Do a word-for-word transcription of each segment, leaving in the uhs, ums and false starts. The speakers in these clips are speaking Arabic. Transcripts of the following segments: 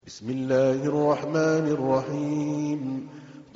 بسم الله الرحمن الرحيم.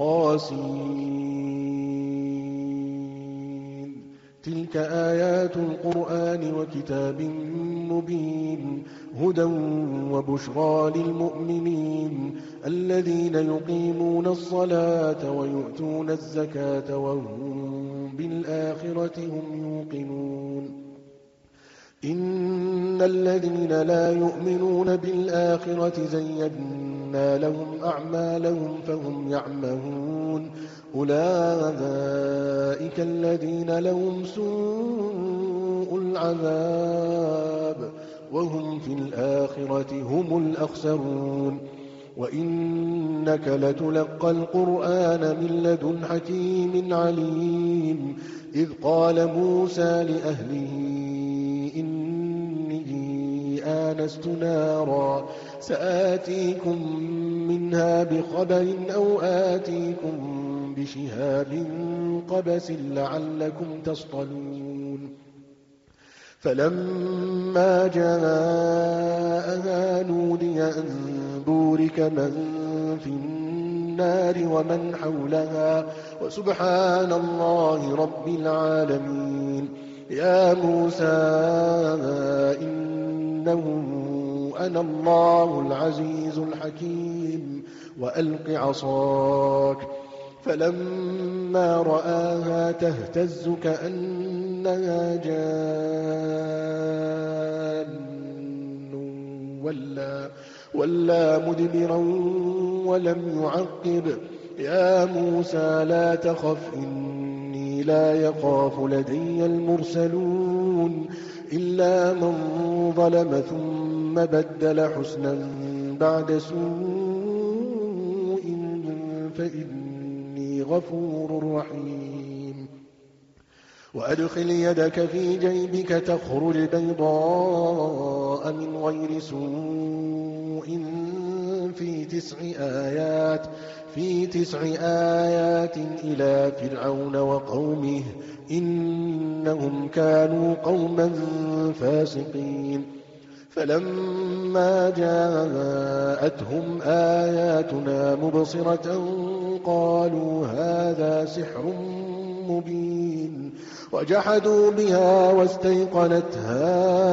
طاسين. تلك آيات القرآن وكتاب مبين هدى وبشرى للمؤمنين الذين يقيمون الصلاة ويؤتون الزكاة وهم بالآخرة هم يوقنون. إن الذين لا يؤمنون بالآخرة زينا لهم أعمالهم فهم يعمهون أولئك الذين لهم سوء العذاب وهم في الآخرة هم الأخسرون. وإنك لتلقى القرآن من لدن حكيم عليم إذ قال موسى لأهله إني آنست نارا سآتيكم منها بخبر أو آتيكم بشهاب قبس لعلكم تصطلون. فلما جاءها نودي أن بورك من في النار ومن حولها وسبحان الله رب العالمين. يا موسى إنه أنا الله العزيز الحكيم وألق عصاك. فلما رآها تهتز كأنها جان ولا, ولا مدبرا ولم يعقب. يا موسى لا تخف إني لا يخاف لدي المرسلون إلا من ظلم ثم بدل حسنا بعد سوء فإني غفور رحيم. وأدخل يدك في جيبك تخرج بيضاء من غير سوء في تسع آيات في تسع آيات إلى فرعون وقومه إنهم كانوا قوما فاسقين. فلما جاءتهم آياتنا مبصرة قالوا هذا سحر مبين وجحدوا بها واستيقنتها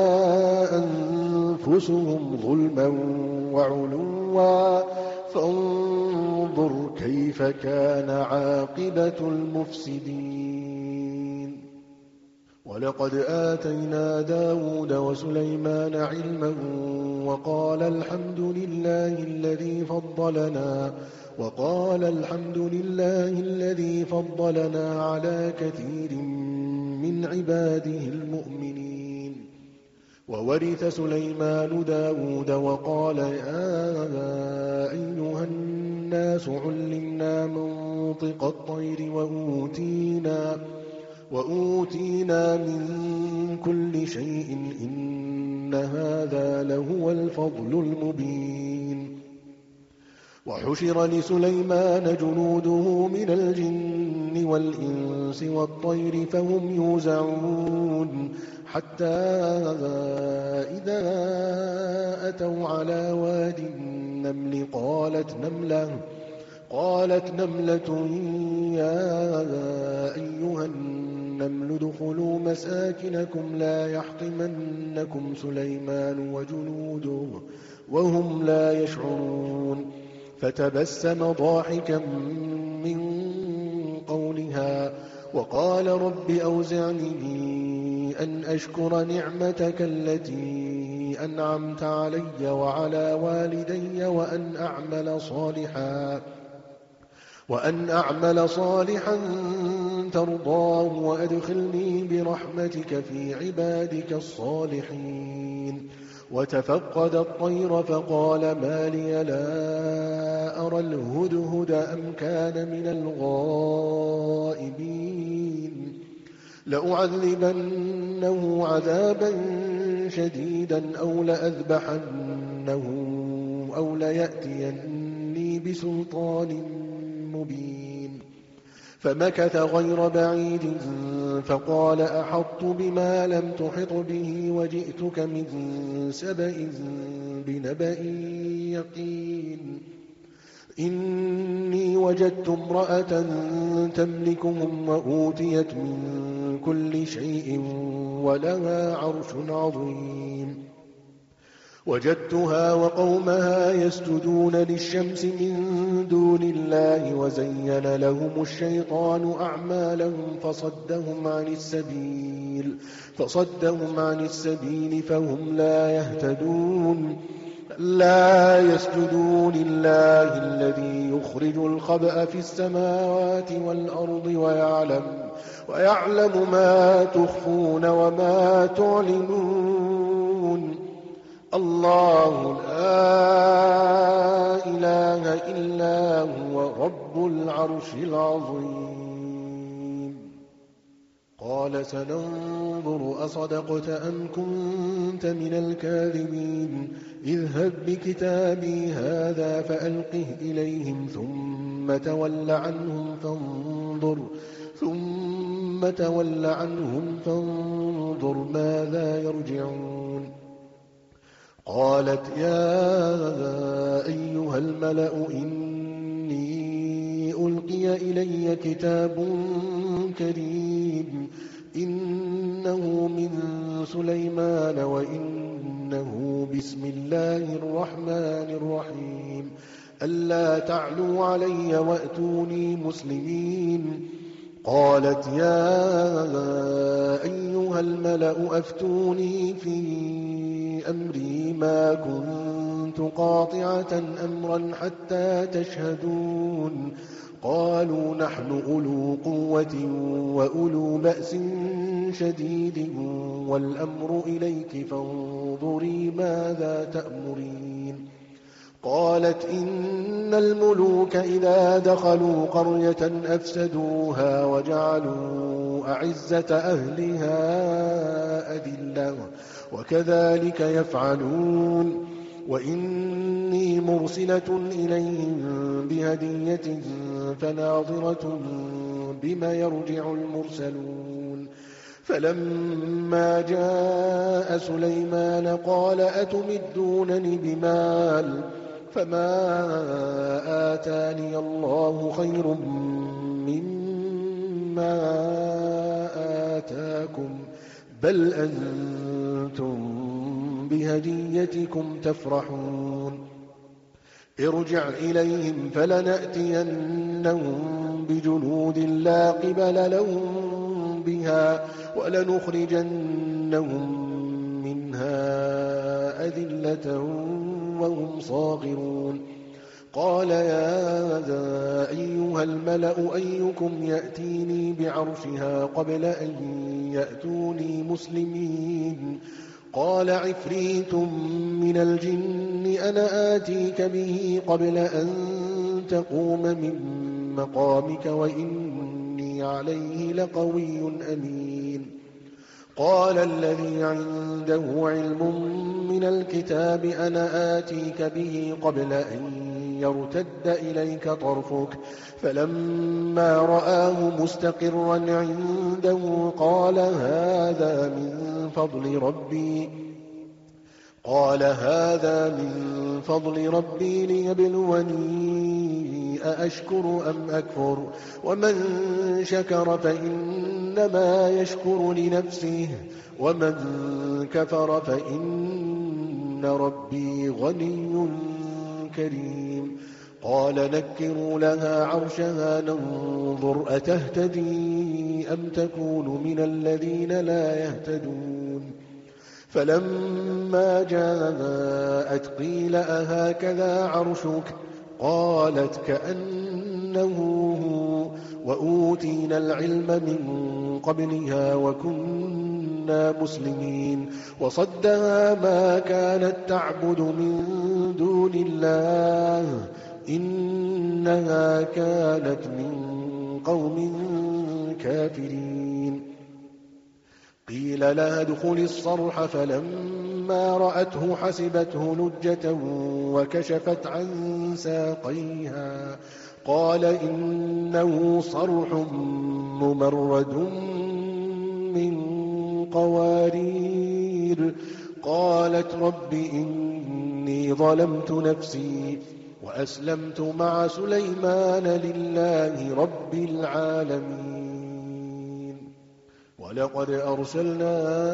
أنفسهم ظلما وعلوا فانظر كيف كان عاقبة المفسدين. ولقد آتينا داود وسليمان علما وقال الحمد لله الذي فضلنا وقال الحمد لله الذي فضلنا على كثير من عباده المؤمنين. وورث سليمان داود وقال يا أيها الناس علمنا منطق الطير وأوتينا, وأوتينا من كل شيء إن هذا لهو الفضل المبين. وحشر لسليمان جنوده من الجن والإنس والطير فهم يوزعون حتى إذا أتوا على واد النمل قالت نملة قالت نملة يا أيها النمل ادخلوا مساكنكم لا يحطمنكم سليمان وجنوده وهم لا يشعرون. فتبسم ضاحكا من قولها وقال رب أوزعني أن أشكر نعمتك التي أنعمت علي وعلى والدي وأن أعمل صالحا وأن أعمل صالحا ترضاه وأدخلني برحمتك في عبادك الصالحين. وتفقد الطير فقال ما لي لا أرى الهدهد أم كان من الغائبين لأعذبنه عذابا شديدا أو لأذبحنه أو ليأتيني بسلطان مبين. فمكث غير بعيد فقال أحطت بما لم تحط به وجئتك من سبأ بنبأ يقين إني وجدت امرأة تملكهم وأوتيت من كل شيء ولها عرش عظيم وجدتها وقومها يسجدون للشمس من دون الله وزين لهم الشيطان أعمالهم فصدهم عن السبيل فصدهم عن السبيل فهم لا يهتدون لا يسجدوا لله الذي يخرج الخبأ في السماوات والأرض ويعلم, ويعلم ما تخفون وما تعلنون الله لا إله إلا هو رب العرش العظيم قال سننظر أصدقت أم كنت من الكاذبين اذهب بكتابي هذا فألقه إليهم ثم تول عنهم فانظر ثم تول عنهم فانظر ماذا يرجعون قالت يا أيها الملأ إني ألقي إلي كتاب كريم إنه من سليمان وإنه بسم الله الرحمن الرحيم ألا تعلوا علي وأتوني مسلمين قالت يا أيها الملأ أفتوني في أمري ما كنت قاطعة أمرا حتى تشهدون قالوا نحن أولو قوة وأولو بأس شديد والأمر إليك فانظري ماذا تأمرين قالت إن الملوك إذا دخلوا قرية أفسدوها وجعلوا أعزة أهلها أذلة وكذلك يفعلون وإني مرسلة إليهم بهدية فناظرة بما يرجع المرسلون فلما جاء سليمان قال أتمدونني بمال فما آتاني الله خير مما آتاكم بل أنتم بهديتكم تفرحون ارجع إليهم فلنأتينهم بجنود لا قبل لهم بها ولنخرجنهم منها أذلة وهم صاغرون قال يا أيها الملأ أيكم يأتيني بعرشها قبل أن يأتوني مسلمين قال عفريت من الجن أنا آتيك به قبل أن تقوم من مقامك وإني عليه لقوي أمين قال الذي عنده علم من الكتاب أنا آتيك به قبل أن يرتد إليك طرفك فلما رآه مستقرا عنده قال هذا من فضل ربي قال هذا من فضل ربي ليبلوني أأشكر أم أكفر ومن شكر فإنما يشكر لنفسه ومن كفر فإن ربي غني كريم قال نكروا لها عرشها ننظر أتهتدي أم تكون من الذين لا يهتدون فلما جاءت قيل أهكذا عرشك قالت كأنه هو وأوتينا العلم من قبلها وكنا مسلمين وصدها ما كانت تعبد من دون الله إنها كانت من قوم كافرين قيل لها ادخل الصرح فلما رأته حسبته لجة وكشفت عن ساقيها قال إنه صرح ممرد من قوارير قالت رب إني ظلمت نفسي وأسلمت مع سليمان لله رب العالمين. ولقد أرسلنا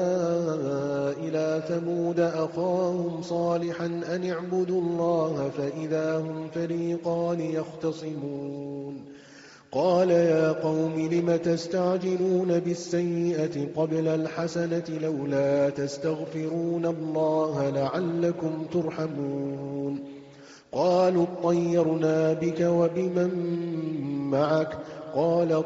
إلى ثمود أخاهم صالحا أن اعبدوا الله فإذا هم فريقان يختصمون قال يا قوم لم تستعجلون بالسيئة قبل الحسنة لولا تستغفرون الله لعلكم ترحمون قالوا اطيرنا بك وبمن معك قال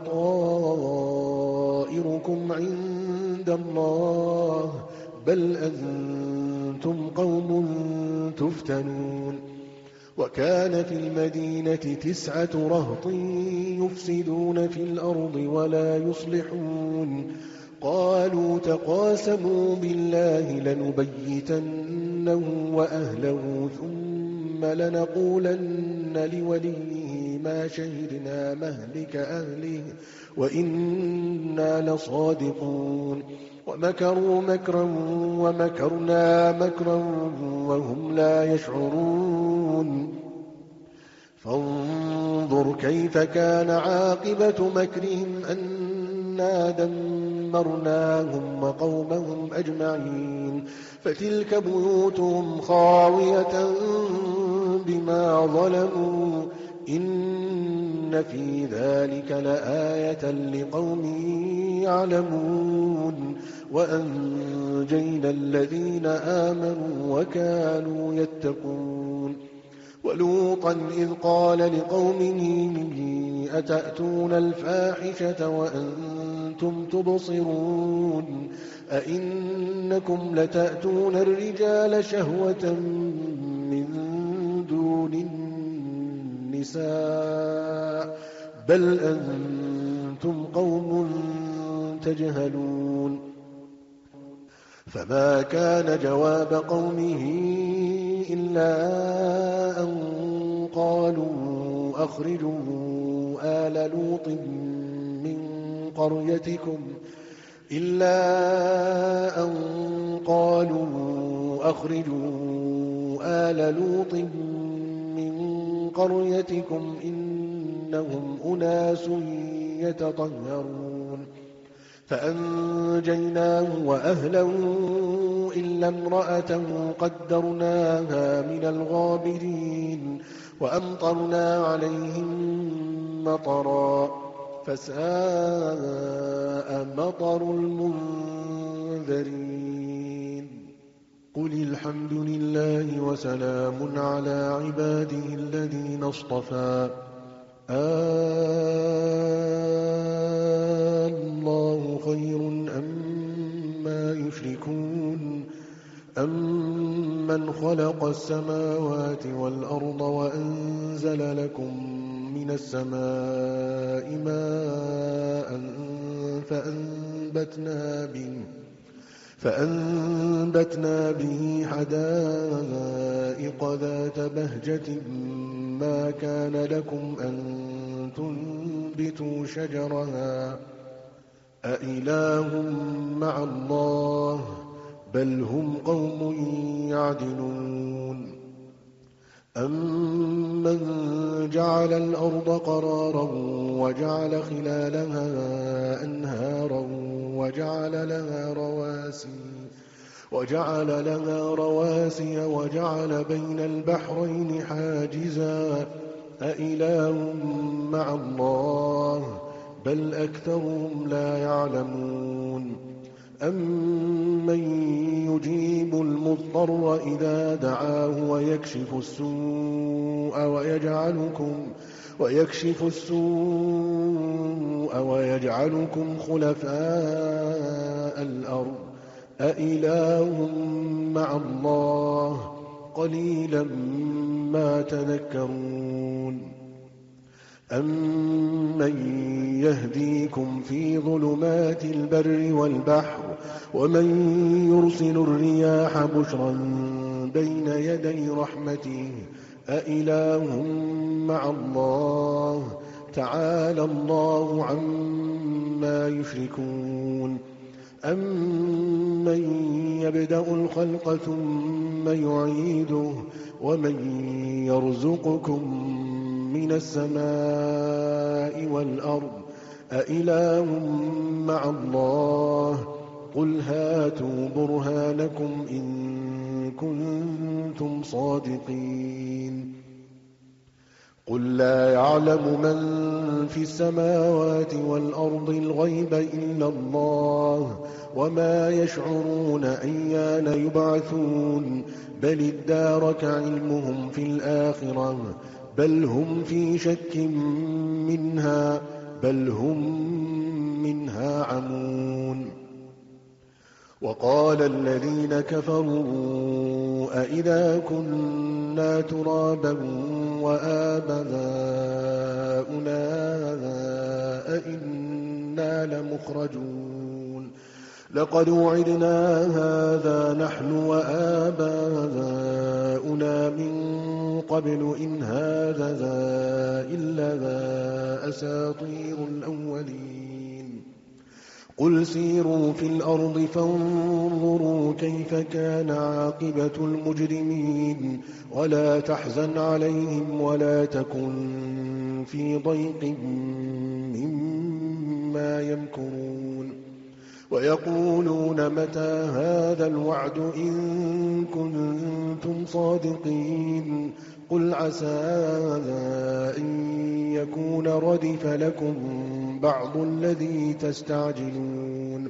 طائركم عند الله بل أنتم قوم تفتنون وكان في المدينة تسعة رهط يفسدون في الأرض ولا يصلحون قالوا تقاسموا بالله لنبيتنه وأهله ثم لنقولن لوليه ما شهدنا مهلك أهله وإنا لصادقون ومكروا مكرا ومكرنا مكرا وهم لا يشعرون فانظر كيف كان عاقبة مكرهم أنا دمرناهم وقومهم أجمعين فتلك بيوتهم خاوية بما ظلموا إن في ذلك لآية لقوم يعلمون وأنجينا الذين آمنوا وكانوا يتقون ولوطا إذ قال لقومه أتأتون الفاحشة وأنتم تبصرون أئنكم لتأتون الرجال شهوة من دون النساء بل أنتم قوم تجهلون فما كان جواب قومه إلا أن قالوا أخرجوا آل لوط من قريتكم إلا أن قالوا أخرجوا آل لوط من قريتكم إنهم أناس يتطهرون فأنجيناه وأهله إلا امرأته قدرناها من الغابرين وأمطرنا عليهم مطرا فساء مطر المنذرين قل الحمد لله وسلام على عباده الذين اصطفى الله خير أما يشركون أمن خلق السماوات والأرض وأنزل لكم من السماء ماء فأنبتنا به فأنبتنا به حدائق ذات بهجة ما كان لكم أن تنبتوا شجرها أإله مع الله بل هم قوم يعدلون أمن جعل الأرض قرارا وجعل خلالها أنهارا وجعل لها رواسي وجعل لها رواسي وجعل بين البحرين حاجزا أإله مع الله بل أكثرهم لا يعلمون أمن يجيب المضطر إذا دعاه ويكشف السوء ويجعلكم ويكشف السوء ويجعلكم خلفاء الأرض أإله مع الله قليلا ما تذكرون أمن يهديكم في ظلمات البر والبحر ومن يرسل الرياح بشرا بين يدي رحمته أإله مع الله تعالى الله عما يشركون أَمَّن يَبْدَأُ الْخَلْقَ ثُمَّ يُعِيدُهُ وَمَن يَرْزُقُكُم مِّنَ السَّمَاءِ وَالْأَرْضِ أَإِلَٰهٌ مَّعَ اللَّهِ قُلْ هَاتُوا بُرْهَانَكُمْ إِن كُنتُمْ صَادِقِينَ قُل لَّا يَعْلَمُ مَن فِي السَّمَاوَاتِ وَالْأَرْضِ الْغَيْبَ إِلَّا اللَّهُ وَمَا يَشْعُرُونَ أَيَّانَ يُبْعَثُونَ بَلِ ادَّارَكَ عِلْمُهُمْ فِي الْآخِرَةِ بَلْ هُمْ فِي شَكٍّ مِّنْهَا بَلْ هُم مِّنْهَا عَمُونَ وَقَالَ الَّذِينَ كَفَرُوا أَإِذَا كُنَّا تُرَابًا وَآبَاؤُنَا أَإِنَّا لَمُخْرَجُونَ لَقَدْ وُعِدْنَا هَٰذَا نَحْنُ وَآبَاؤُنَا مِن قَبْلُ إِنْ هَٰذَا إِلَّا أَسَاطِيرُ الْأَوَّلِينَ قُلْ سِيرُوا فِي الْأَرْضِ فَانظُرُوا كَيْفَ كَانَ عَاقِبَةُ الْمُجْرِمِينَ وَلَا تَحْزَنْ عَلَيْهِمْ وَلَا تَكُن فِي ضَيْقٍ مِّمَّا يَمْكُرُونَ وَيَقُولُونَ مَتَىٰ هَٰذَا الْوَعْدُ إِن كُنتُمْ صَادِقِينَ قُلْ عَسَىٰ أَن يَكُونَ رَدِفَ لَكُم بَعْضُ الَّذِي تَسْتَعْجِلُونَ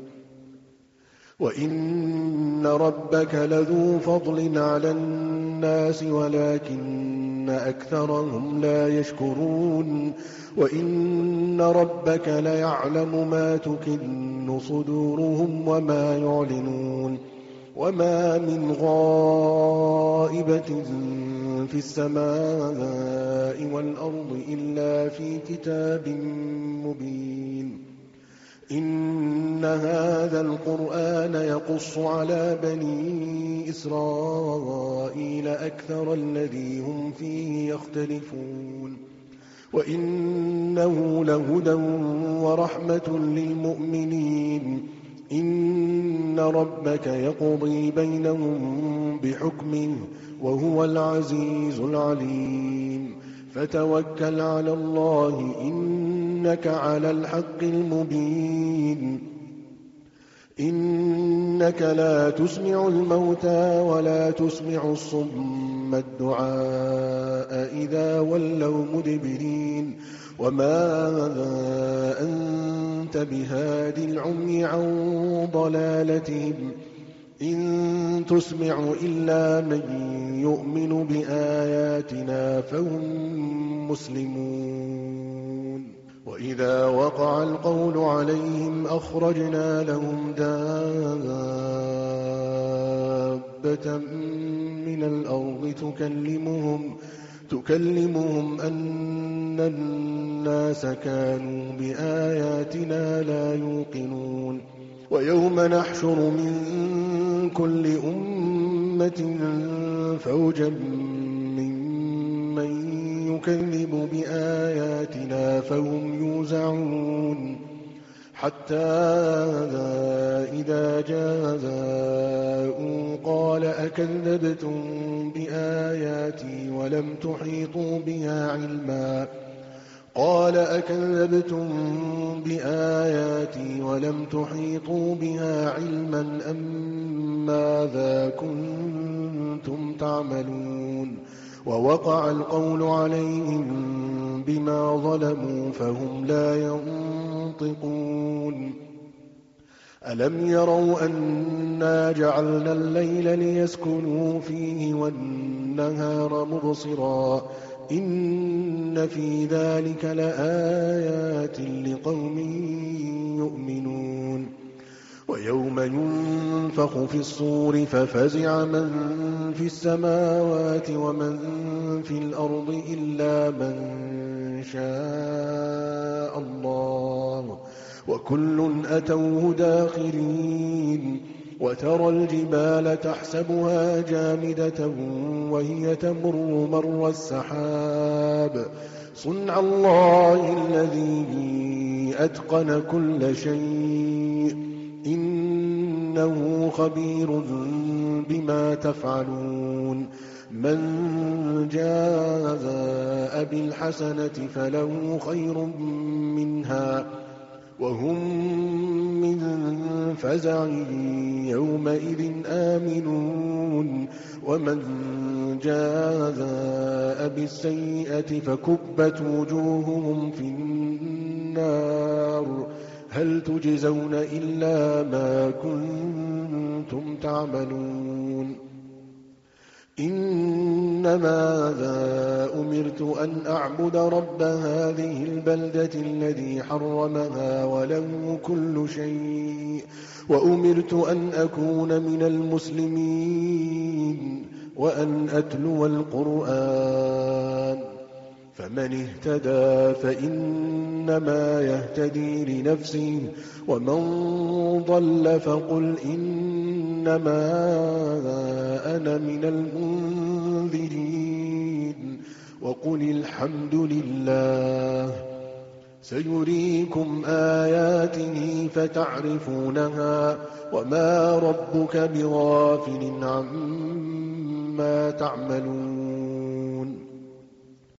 وَإِنَّ رَبَّكَ لَذُو فَضْلٍ عَلَى النَّاسِ وَلَٰكِنَّ أَكْثَرَهُمْ لَا يَشْكُرُونَ وَإِنَّ رَبَّكَ لَيَعْلَمُ مَا تُكِنُّ صُدُورُهُمْ وَمَا يُعْلِنُونَ وَمَا مِنْ غَائِبَةٍ فِي السَّمَاءِ وَالْأَرْضِ إِلَّا فِي كِتَابٍ مُّبِينٍ إِنَّ هَٰذَا الْقُرْآنَ يَقُصُّ عَلَىٰ بَنِي إِسْرَائِيلَ أَكْثَرَ الَّذِي هُمْ فِيهِ يَخْتَلِفُونَ وَإِنَّهُ لَهُدًى وَرَحْمَةٌ لِّلْمُؤْمِنِينَ إِنَّ رَبَّكَ يَقْضِي بَيْنَهُم بِحُكْمِهِ وَهُوَ الْعَزِيزُ الْعَلِيمُ فَتَوَكَّلْ عَلَى اللَّهِ إِنَّكَ عَلَى الْحَقِّ الْمُبِينِ إِنَّكَ لَا تُسْمِعُ الْمَوْتَىٰ وَلَا تُسْمِعُ الصُّمَّ الدُّعَاءَ إِذَا وَلَّوْا مُدْبِرِينَ وَمَا أَنتَ بِهَادِ الْعُمْيِ عَن ضَلَالَتِهِمْ إِن تُسْمِعُ إِلَّا مَن يُؤْمِنُ بِآيَاتِنَا فَهُم مُّسْلِمُونَ وَإِذَا وَقَعَ الْقَوْلُ عَلَيْهِمْ أَخْرَجْنَا لَهُمْ دَابَّةً مِّنَ الْأَرْضِ تُكَلِّمُهُمْ تُكَلِّمُهُمْ أَنَّ النَّاسَ كَانُوا بِآيَاتِنَا لَا يُوقِنُونَ وَيَوْمَ نَحْشُرُ مِن كُلِّ أُمَّةٍ فَوْجًا مِّمَّن يُكَذِّبُ بِآيَاتِنَا فَهُمْ يُوزَعُونَ حَتَّىٰ إِذَا جَاءُوا قَالَ أَكَذَّبْتُم بِآيَاتِي وَلَمْ تُحِيطُوا بِهَا عِلْمًا قَالَ أَكَذَّبْتُم بِآيَاتِي وَلَمْ تُحِيطُوا بِهَا عِلْمًا أَم مَّاذَا كُنتُمْ تَعْمَلُونَ وَوَقَعَ الْقَوْلُ عَلَيْهِم بِمَا ظَلَمُوا فَهُمْ لَا يَنطِقُونَ أَلَمْ يَرَوْا أَنَّا جَعَلْنَا اللَّيْلَ لِيَسْكُنُوا فِيهِ وَالنَّهَارَ مُبْصِرًا إِنَّ فِي ذَٰلِكَ لَآيَاتٍ لِّقَوْمٍ يُؤْمِنُونَ وَيَوْمَ يُنفَخُ فِي الصُّورِ فَفَزِعَ مَن فِي السَّمَاوَاتِ وَمَن فِي الْأَرْضِ إِلَّا مَن شَاءَ اللَّهُ وَكُلٌّ أَتَوْهُ دَاخِرِينَ وَتَرَى الْجِبَالَ تَحْسَبُهَا جَامِدَةً وَهِيَ تَمُرُّ مَرَّ السَّحَابِ صُنْعَ اللَّهِ الَّذِي أَتْقَنَ كُلَّ شَيْءٍ إنه خبير بما تفعلون من جاء بالحسنة فله خير منها وهم من فزع يومئذ آمنون ومن جاء بالسيئة فكبت وجوههم في النار هل تجزون إلا ما كنتم تعملون إنما ذا أمرت أن أعبد رب هذه البلدة الذي حرمها وله كل شيء وأمرت أن أكون من المسلمين وأن أتلو القرآن فمن اهتدى فإنما يهتدي لنفسه ومن ضل فقل إنما أنا من المنذرين وقل الحمد لله سيريكم آياته فتعرفونها وما ربك بغافل عما تعملون